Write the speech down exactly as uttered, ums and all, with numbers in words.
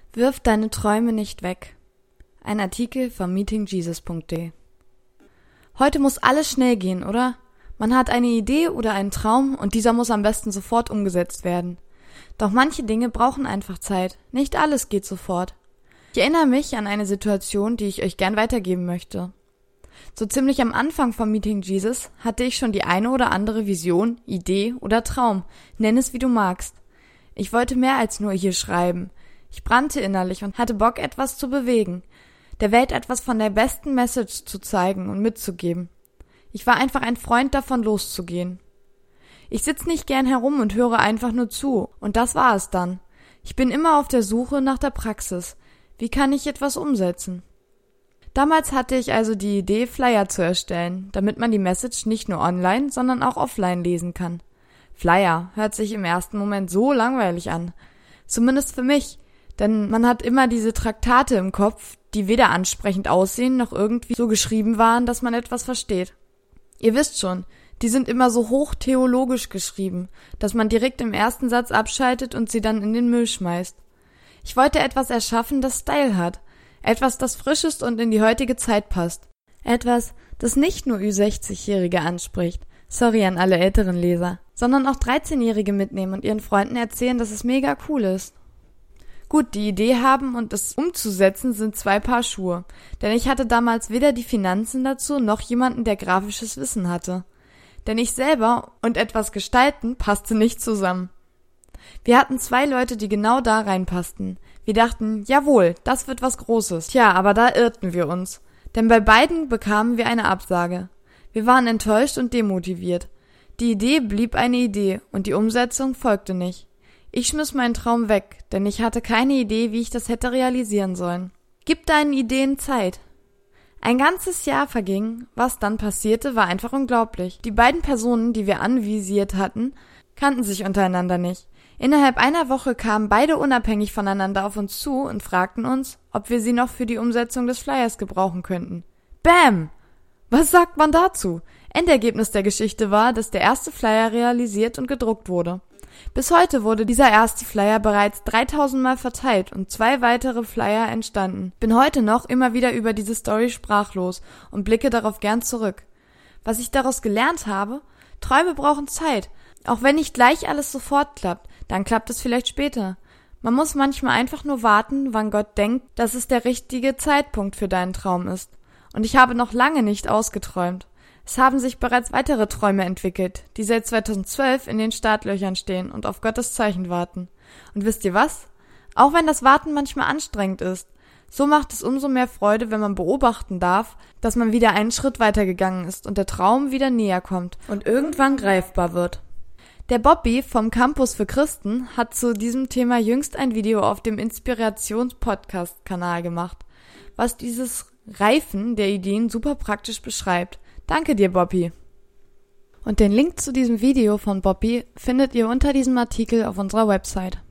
Wirf deine Träume nicht weg. Ein Artikel von meeting jesus punkt de. Heute muss alles schnell gehen, oder? Man hat eine Idee oder einen Traum und dieser muss am besten sofort umgesetzt werden. Doch manche Dinge brauchen einfach Zeit. Nicht alles geht sofort. Ich erinnere mich an eine Situation, die ich euch gern weitergeben möchte. So ziemlich am Anfang von Meeting Jesus hatte ich schon die eine oder andere Vision, Idee oder Traum. Nenn es wie du magst. Ich wollte mehr als nur hier schreiben. Ich brannte innerlich und hatte Bock, etwas zu bewegen, der Welt etwas von der besten Message zu zeigen und mitzugeben. Ich war einfach ein Freund davon, loszugehen. Ich sitz nicht gern herum und höre einfach nur zu, und das war es dann. Ich bin immer auf der Suche nach der Praxis. Wie kann ich etwas umsetzen? Damals hatte ich also die Idee, Flyer zu erstellen, damit man die Message nicht nur online, sondern auch offline lesen kann. Flyer hört sich im ersten Moment so langweilig an. Zumindest für mich. Denn man hat immer diese Traktate im Kopf, die weder ansprechend aussehen, noch irgendwie so geschrieben waren, dass man etwas versteht. Ihr wisst schon, die sind immer so hochtheologisch geschrieben, dass man direkt im ersten Satz abschaltet und sie dann in den Müll schmeißt. Ich wollte etwas erschaffen, das Style hat. Etwas, das frisch ist und in die heutige Zeit passt. Etwas, das nicht nur Ü sechzig-Jährige anspricht, sorry an alle älteren Leser, sondern auch dreizehnjährige mitnehmen und ihren Freunden erzählen, dass es mega cool ist. Gut, die Idee haben und es umzusetzen sind zwei Paar Schuhe, denn ich hatte damals weder die Finanzen dazu, noch jemanden, der grafisches Wissen hatte. Denn ich selber und etwas gestalten passte nicht zusammen. Wir hatten zwei Leute, die genau da reinpassten. Wir dachten, jawohl, das wird was Großes. Tja, aber da irrten wir uns. Denn bei beiden bekamen wir eine Absage. Wir waren enttäuscht und demotiviert. Die Idee blieb eine Idee und die Umsetzung folgte nicht. Ich schmiss meinen Traum weg, denn ich hatte keine Idee, wie ich das hätte realisieren sollen. Gib deinen Ideen Zeit. Ein ganzes Jahr verging, was dann passierte, war einfach unglaublich. Die beiden Personen, die wir anvisiert hatten, kannten sich untereinander nicht. Innerhalb einer Woche kamen beide unabhängig voneinander auf uns zu und fragten uns, ob wir sie noch für die Umsetzung des Flyers gebrauchen könnten. Bäm! Was sagt man dazu? Endergebnis der Geschichte war, dass der erste Flyer realisiert und gedruckt wurde. Bis heute wurde dieser erste Flyer bereits dreitausend Mal verteilt und zwei weitere Flyer entstanden. Bin heute noch immer wieder über diese Story sprachlos und blicke darauf gern zurück. Was ich daraus gelernt habe? Träume brauchen Zeit. Auch wenn nicht gleich alles sofort klappt, dann klappt es vielleicht später. Man muss manchmal einfach nur warten, wann Gott denkt, dass es der richtige Zeitpunkt für deinen Traum ist. Und ich habe noch lange nicht ausgeträumt. Es haben sich bereits weitere Träume entwickelt, die seit zweitausendzwölf in den Startlöchern stehen und auf Gottes Zeichen warten. Und wisst ihr was? Auch wenn das Warten manchmal anstrengend ist, so macht es umso mehr Freude, wenn man beobachten darf, dass man wieder einen Schritt weitergegangen ist und der Traum wieder näher kommt und irgendwann greifbar wird. Der Bobby vom Campus für Christen hat zu diesem Thema jüngst ein Video auf dem Inspirations-Podcast-Kanal gemacht, was dieses Reifen der Ideen super praktisch beschreibt. Danke dir, Bobby. Und den Link zu diesem Video von Bobby findet ihr unter diesem Artikel auf unserer Website.